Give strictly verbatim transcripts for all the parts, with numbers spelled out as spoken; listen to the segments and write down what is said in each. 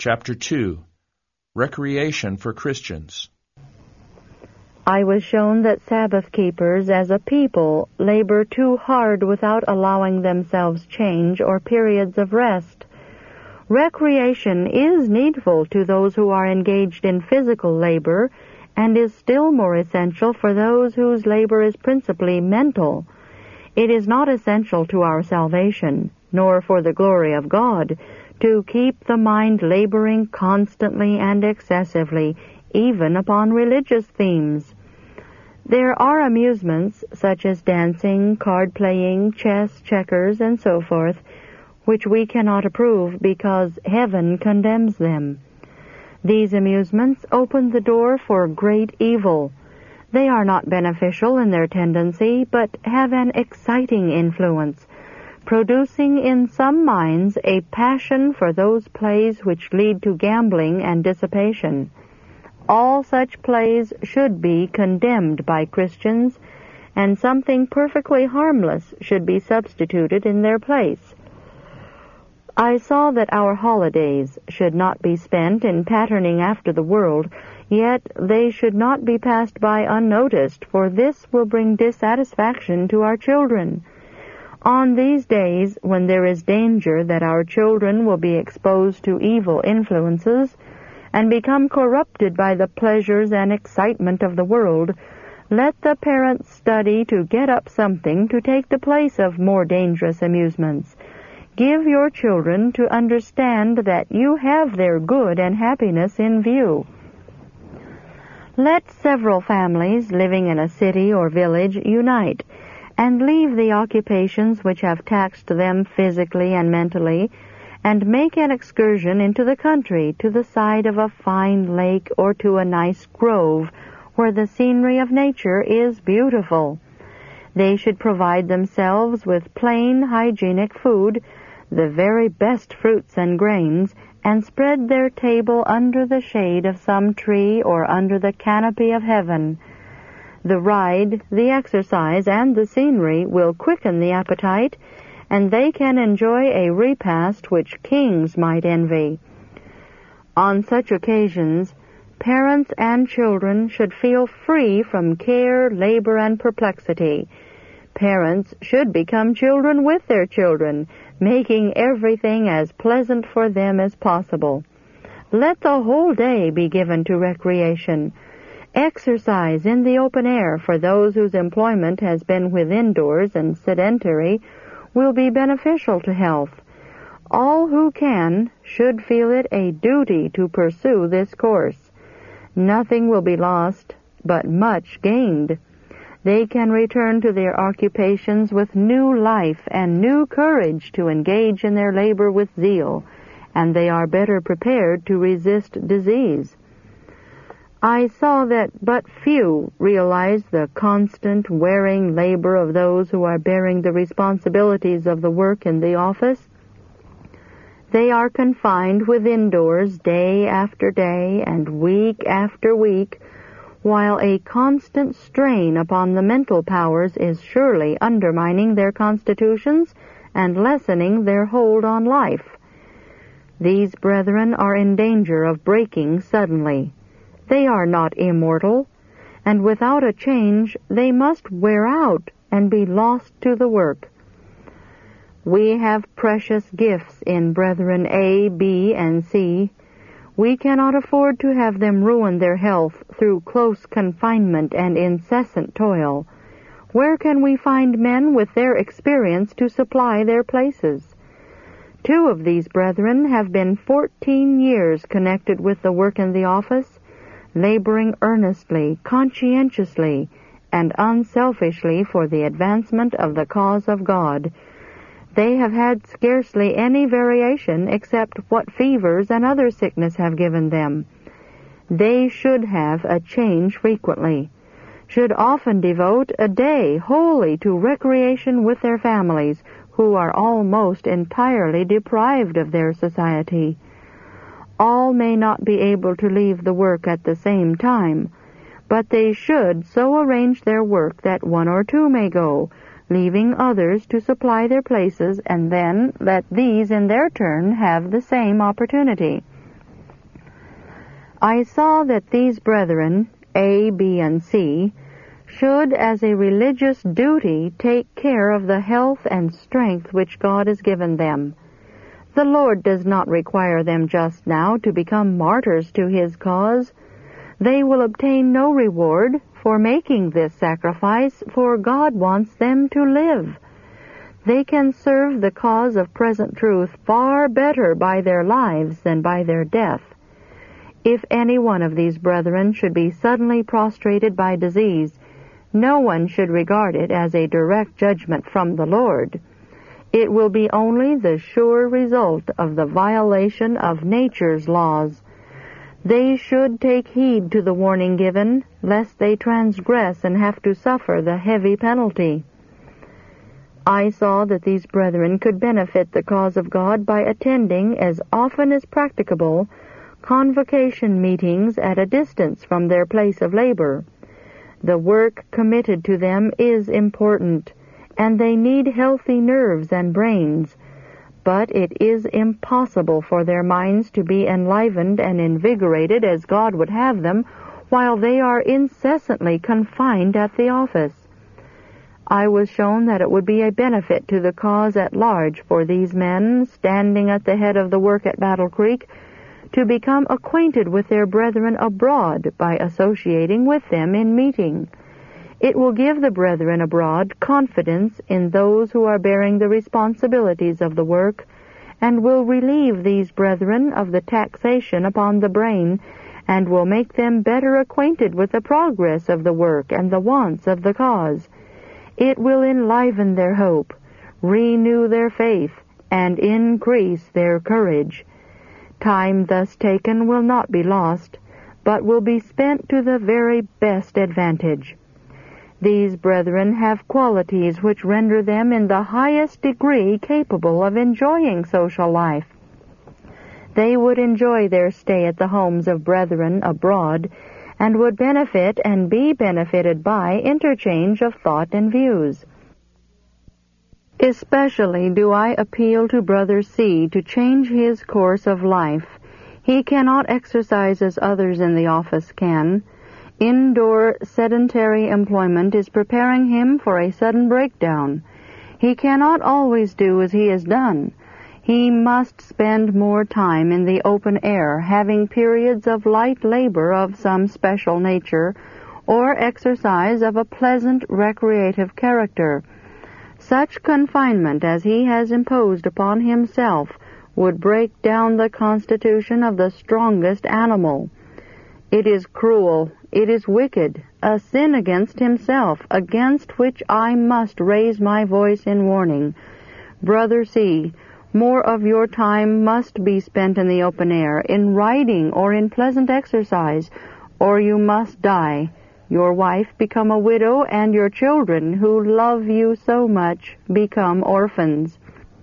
Chapter two. Recreation for Christians. I was shown that Sabbath keepers as a people labor too hard without allowing themselves change or periods of rest. Recreation is needful to those who are engaged in physical labor and is still more essential for those whose labor is principally mental. It is not essential to our salvation, nor for the glory of God, to keep the mind laboring constantly and excessively, even upon religious themes. There are amusements, such as dancing, card-playing, chess, checkers, and so forth, which we cannot approve because heaven condemns them. These amusements open the door for great evil. They are not beneficial in their tendency, but have an exciting influence, producing in some minds a passion for those plays which lead to gambling and dissipation. All such plays should be condemned by Christians, and something perfectly harmless should be substituted in their place. I saw that our holidays should not be spent in patterning after the world, yet they should not be passed by unnoticed, for this will bring dissatisfaction to our children. On these days, when there is danger that our children will be exposed to evil influences and become corrupted by the pleasures and excitement of the world, let the parents study to get up something to take the place of more dangerous amusements. Give your children to understand that you have their good and happiness in view. Let several families living in a city or village unite, and leave the occupations which have taxed them physically and mentally, and make an excursion into the country to the side of a fine lake or to a nice grove where the scenery of nature is beautiful. They should provide themselves with plain, hygienic food, the very best fruits and grains, and spread their table under the shade of some tree or under the canopy of heaven. The ride, the exercise, and the scenery will quicken the appetite, and they can enjoy a repast which kings might envy. On such occasions, parents and children should feel free from care, labor, and perplexity. Parents should become children with their children, making everything as pleasant for them as possible. Let the whole day be given to recreation. Exercise in the open air for those whose employment has been within doors and sedentary will be beneficial to health. All who can should feel it a duty to pursue this course. Nothing will be lost, but much gained. They can return to their occupations with new life and new courage to engage in their labor with zeal, and they are better prepared to resist disease. I saw that but few realize the constant, wearing labor of those who are bearing the responsibilities of the work in the office. They are confined within doors day after day and week after week, while a constant strain upon the mental powers is surely undermining their constitutions and lessening their hold on life. These brethren are in danger of breaking suddenly. They are not immortal, and without a change they must wear out and be lost to the work. We have precious gifts in brethren A, B, and C. We cannot afford to have them ruin their health through close confinement and incessant toil. Where can we find men with their experience to supply their places? Two of these brethren have been fourteen years connected with the work in the office, laboring earnestly, conscientiously, and unselfishly for the advancement of the cause of God. They have had scarcely any variation except what fevers and other sickness have given them. They should have a change frequently, should often devote a day wholly to recreation with their families, who are almost entirely deprived of their society. All may not be able to leave the work at the same time, but they should so arrange their work that one or two may go, leaving others to supply their places, and then let these in their turn have the same opportunity. I saw that these brethren, A, B, and C, should, as a religious duty, take care of the health and strength which God has given them. The Lord does not require them just now to become martyrs to His cause. They will obtain no reward for making this sacrifice, for God wants them to live. They can serve the cause of present truth far better by their lives than by their death. If any one of these brethren should be suddenly prostrated by disease, no one should regard it as a direct judgment from the Lord. It will be only the sure result of the violation of nature's laws. They should take heed to the warning given, lest they transgress and have to suffer the heavy penalty. I saw that these brethren could benefit the cause of God by attending, as often as practicable, convocation meetings at a distance from their place of labor. The work committed to them is important, and they need healthy nerves and brains, but it is impossible for their minds to be enlivened and invigorated as God would have them while they are incessantly confined at the office. I was shown that it would be a benefit to the cause at large for these men, standing at the head of the work at Battle Creek, to become acquainted with their brethren abroad by associating with them in meeting. It will give the brethren abroad confidence in those who are bearing the responsibilities of the work, and will relieve these brethren of the taxation upon the brain, and will make them better acquainted with the progress of the work and the wants of the cause. It will enliven their hope, renew their faith, and increase their courage. Time thus taken will not be lost, but will be spent to the very best advantage. These brethren have qualities which render them in the highest degree capable of enjoying social life. They would enjoy their stay at the homes of brethren abroad, and would benefit and be benefited by interchange of thought and views. Especially do I appeal to Brother C. to change his course of life. He cannot exercise as others in the office can. Indoor sedentary employment is preparing him for a sudden breakdown. He cannot always do as he has done. He must spend more time in the open air, having periods of light labor of some special nature, or exercise of a pleasant recreative character. Such confinement as he has imposed upon himself would break down the constitution of the strongest animal. It is cruel, it is wicked, a sin against himself, against which I must raise my voice in warning. Brother C., more of your time must be spent in the open air, in riding or in pleasant exercise, or you must die, your wife become a widow, and your children, who love you so much, become orphans.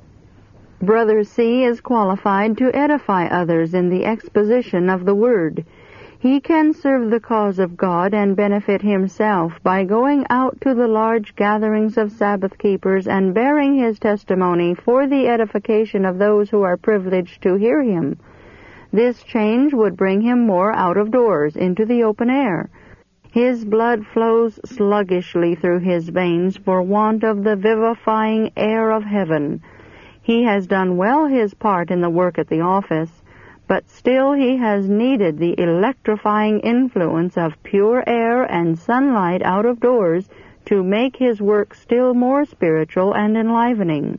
Brother C. is qualified to edify others in the exposition of the Word. He can serve the cause of God and benefit himself by going out to the large gatherings of Sabbath keepers and bearing his testimony for the edification of those who are privileged to hear him. This change would bring him more out of doors, into the open air. His blood flows sluggishly through his veins for want of the vivifying air of heaven. He has done well his part in the work at the office, but still he has needed the electrifying influence of pure air and sunlight out of doors to make his work still more spiritual and enlivening.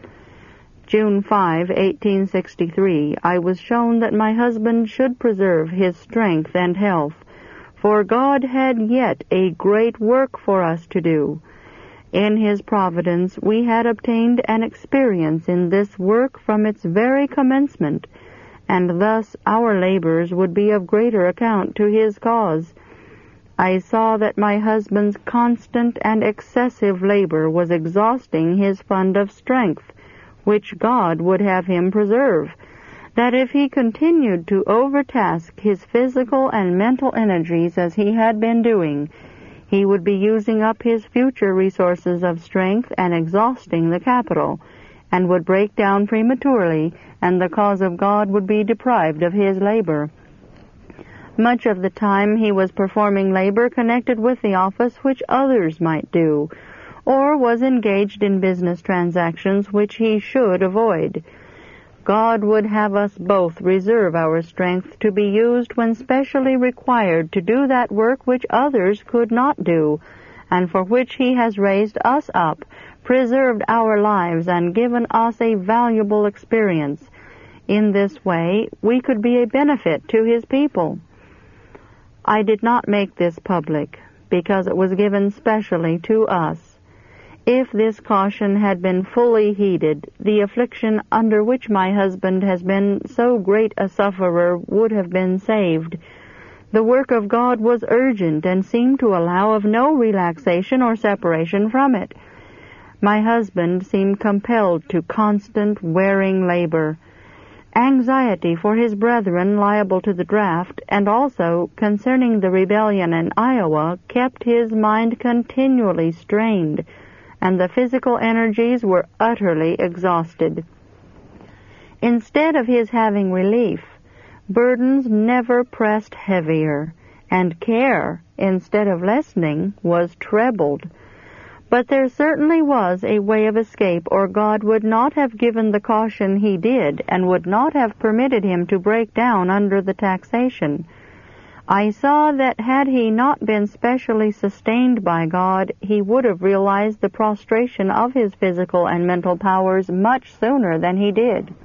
June fifth, eighteen sixty-three, I was shown that my husband should preserve his strength and health, for God had yet a great work for us to do. In His providence we had obtained an experience in this work from its very commencement, and thus our labors would be of greater account to His cause. I saw that my husband's constant and excessive labor was exhausting his fund of strength, which God would have him preserve, that if he continued to overtask his physical and mental energies as he had been doing, he would be using up his future resources of strength and exhausting the capital, and would break down prematurely, and the cause of God would be deprived of his labor. Much of the time he was performing labor connected with the office which others might do, or was engaged in business transactions which he should avoid. God would have us both reserve our strength to be used when specially required to do that work which others could not do, and for which he has raised us up, preserved our lives, and given us a valuable experience. In this way, we could be a benefit to his people. I did not make this public, because it was given specially to us. If this caution had been fully heeded, the affliction under which my husband has been so great a sufferer would have been saved. The work of God was urgent and seemed to allow of no relaxation or separation from it. My husband seemed compelled to constant, wearing labor. Anxiety for his brethren liable to the draft, and also concerning the rebellion in Iowa, kept his mind continually strained, and the physical energies were utterly exhausted. Instead of his having relief, burdens never pressed heavier, and care, instead of lessening, was trebled. But there certainly was a way of escape, or God would not have given the caution he did, and would not have permitted him to break down under the taxation. I saw that had he not been specially sustained by God, he would have realized the prostration of his physical and mental powers much sooner than he did.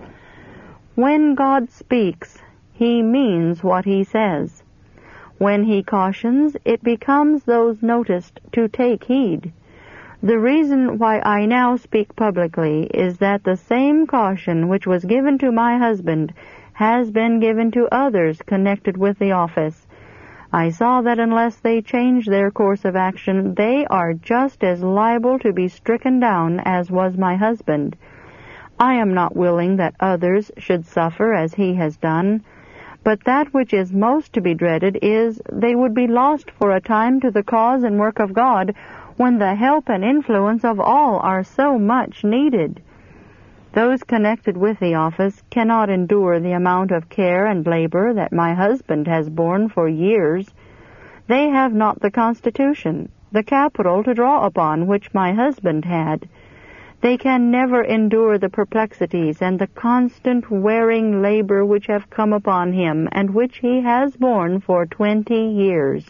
When God speaks, he means what he says. When he cautions, it becomes those noticed to take heed. The reason why I now speak publicly is that the same caution which was given to my husband has been given to others connected with the office. I saw that unless they change their course of action, they are just as liable to be stricken down as was my husband. I am not willing that others should suffer as he has done, but that which is most to be dreaded is they would be lost for a time to the cause and work of God, when the help and influence of all are so much needed. Those connected with the office cannot endure the amount of care and labor that my husband has borne for years. They have not the constitution, the capital to draw upon which my husband had. They can never endure the perplexities and the constant wearing labor which have come upon him, and which he has borne for twenty years.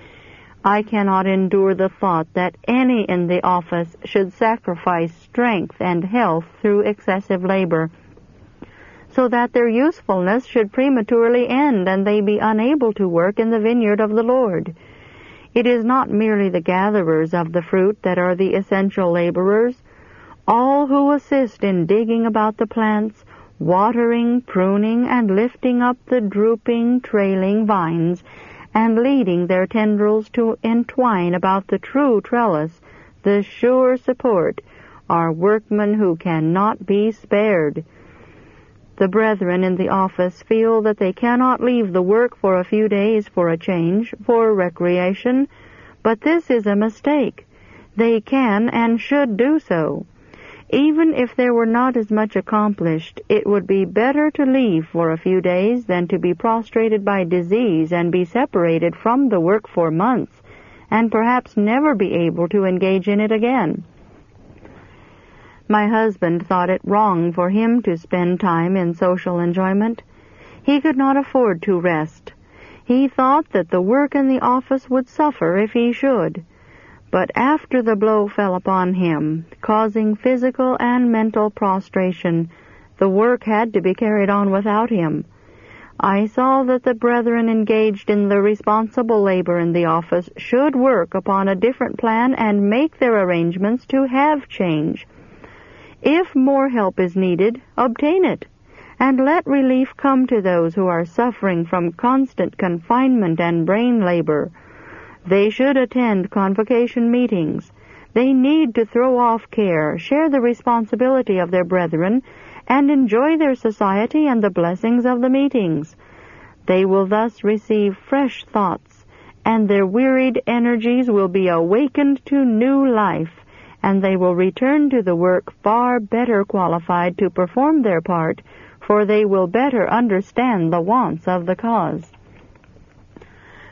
I cannot endure the thought that any in the office should sacrifice strength and health through excessive labor, so that their usefulness should prematurely end and they be unable to work in the vineyard of the Lord. It is not merely the gatherers of the fruit that are the essential laborers. All who assist in digging about the plants, watering, pruning, and lifting up the drooping, trailing vines, and leading their tendrils to entwine about the true trellis, the sure support, are workmen who cannot be spared. The brethren in the office feel that they cannot leave the work for a few days for a change, for recreation, but this is a mistake. They can and should do so. Even if there were not as much accomplished, it would be better to leave for a few days than to be prostrated by disease and be separated from the work for months, and perhaps never be able to engage in it again. My husband thought it wrong for him to spend time in social enjoyment. He could not afford to rest. He thought that the work in the office would suffer if he should. But after the blow fell upon him, causing physical and mental prostration, the work had to be carried on without him. I saw that the brethren engaged in the responsible labor in the office should work upon a different plan and make their arrangements to have change. If more help is needed, obtain it, and let relief come to those who are suffering from constant confinement and brain labor. They should attend convocation meetings. They need to throw off care, share the responsibility of their brethren, and enjoy their society and the blessings of the meetings. They will thus receive fresh thoughts, and their wearied energies will be awakened to new life, and they will return to the work far better qualified to perform their part, for they will better understand the wants of the cause.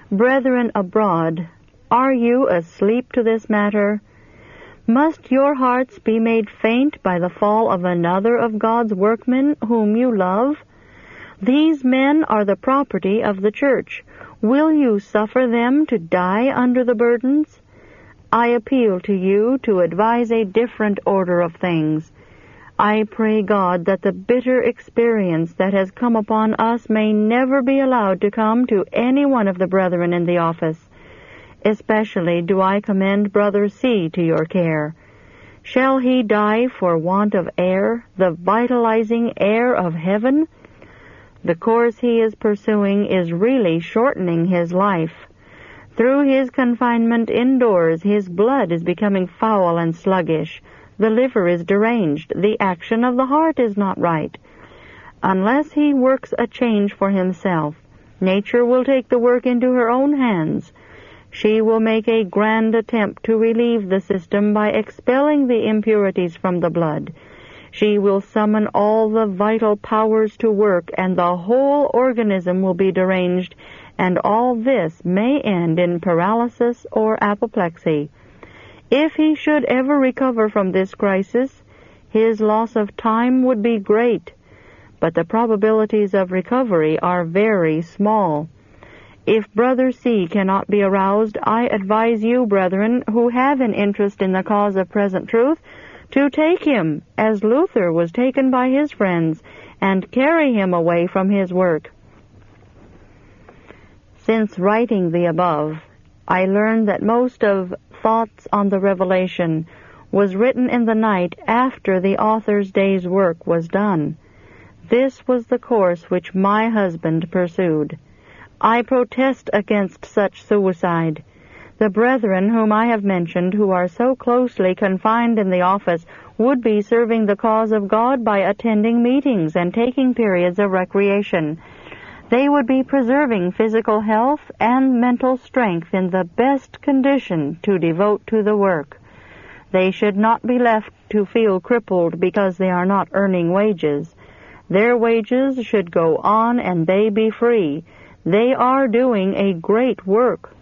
Brethren abroad, are you asleep to this matter? Must your hearts be made faint by the fall of another of God's workmen whom you love? These men are the property of the church. Will you suffer them to die under the burdens? I appeal to you to advise a different order of things. I pray God that the bitter experience that has come upon us may never be allowed to come to any one of the brethren in the office. Especially do I commend Brother C. to your care. Shall he die for want of air, the vitalizing air of heaven? The course he is pursuing is really shortening his life. Through his confinement indoors, his blood is becoming foul and sluggish. The liver is deranged. The action of the heart is not right. Unless he works a change for himself, nature will take the work into her own hands. She will make a grand attempt to relieve the system by expelling the impurities from the blood. She will summon all the vital powers to work, and the whole organism will be deranged, and all this may end in paralysis or apoplexy. If he should ever recover from this crisis, his loss of time would be great, but the probabilities of recovery are very small. If Brother C. cannot be aroused, I advise you, brethren, who have an interest in the cause of present truth, to take him, as Luther was taken by his friends, and carry him away from his work. Since writing the above, I learned that most of Thoughts on the Revelation was written in the night after the author's day's work was done. This was the course which my husband pursued. I protest against such suicide. The brethren whom I have mentioned, who are so closely confined in the office, would be serving the cause of God by attending meetings and taking periods of recreation. They would be preserving physical health and mental strength in the best condition to devote to the work. They should not be left to feel crippled because they are not earning wages. Their wages should go on and they be free. They are doing a great work.